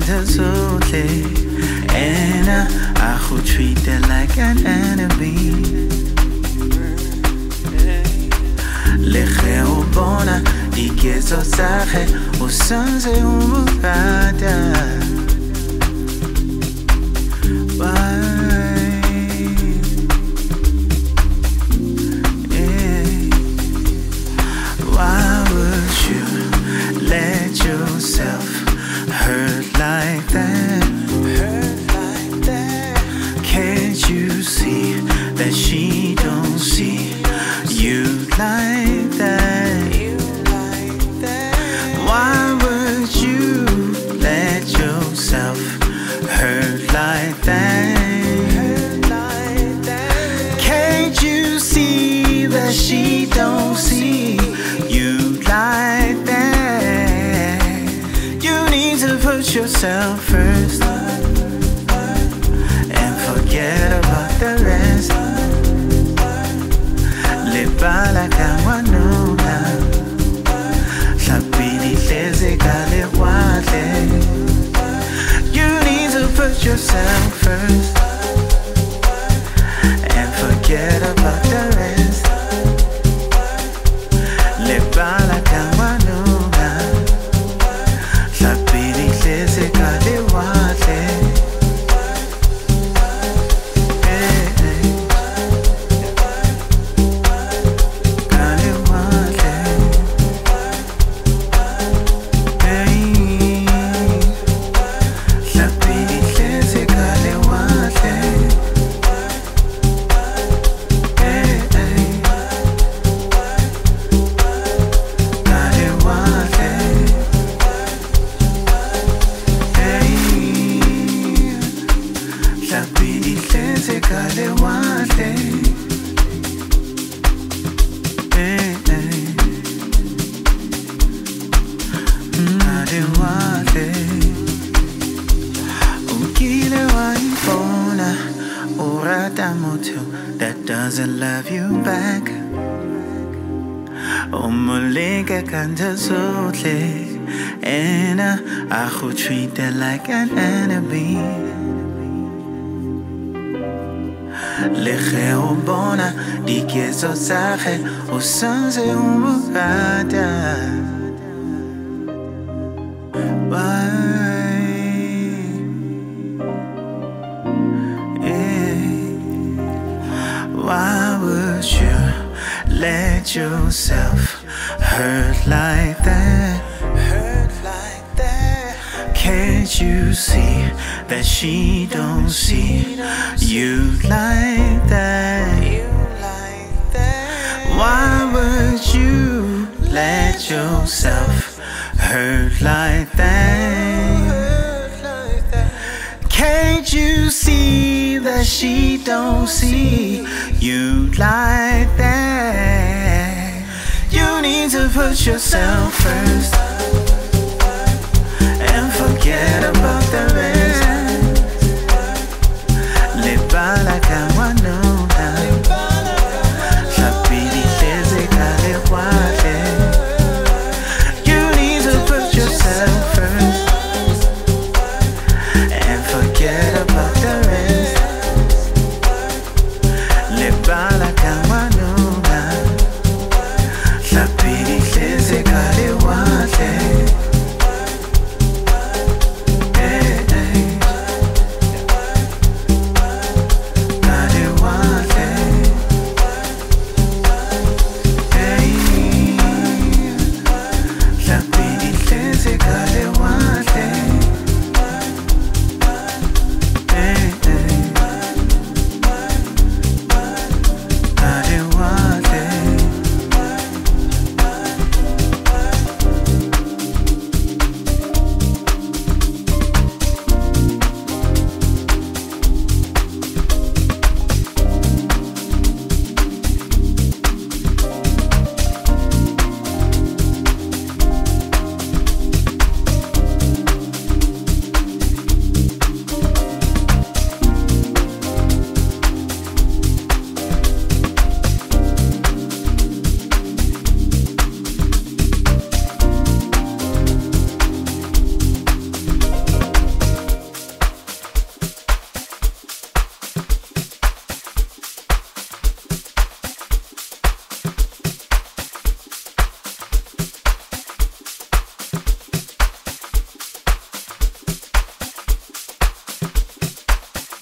zote, and I would treat her like an enemy. Leche ubona igezo zakhe usanze umugada. Why would you let yourself hurt like that? Can't you see that she don't see you like that? Why would you let yourself hurt like that? Can't you see that she don't see you like that? You need to put yourself first and forget about the rest. Lebala kawanuna Sabini leze kale wale. You need to put yourself first and forget about the rest. Lebala kawanuna Sabini leze kale wale. That doesn't love you back. Umulika kanta zote, and I would treat her like an enemy. Leche ubona digezo zakhe usanze umugada. Why would you let yourself hurt like that? Can't you see that she don't see you like that? Why would you let yourself hurt like that? Can't you see that she don't see you like that? You need to put yourself first